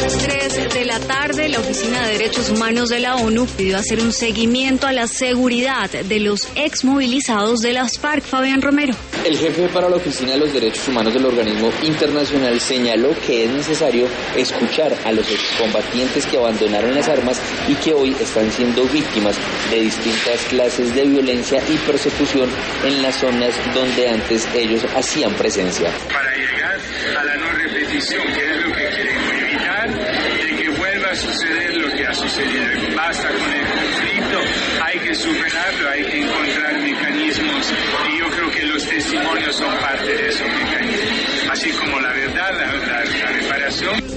3 de la tarde, la Oficina de Derechos Humanos de la ONU pidió hacer un seguimiento a la seguridad de los exmovilizados de las FARC. Fabián Romero. El jefe para la Oficina de los Derechos Humanos del organismo internacional señaló que es necesario escuchar a los excombatientes que abandonaron las armas y que hoy están siendo víctimas de distintas clases de violencia y persecución en las zonas donde antes ellos hacían presencia. Para llegar a la no repetición, que es lo que queremos, evitar de que vuelva a suceder lo que ha sucedido. Basta con el conflicto, hay que superarlo, hay que encontrar mecanismos y yo creo que los testimonios son parte de esos mecanismos, así como la verdad, la reparación.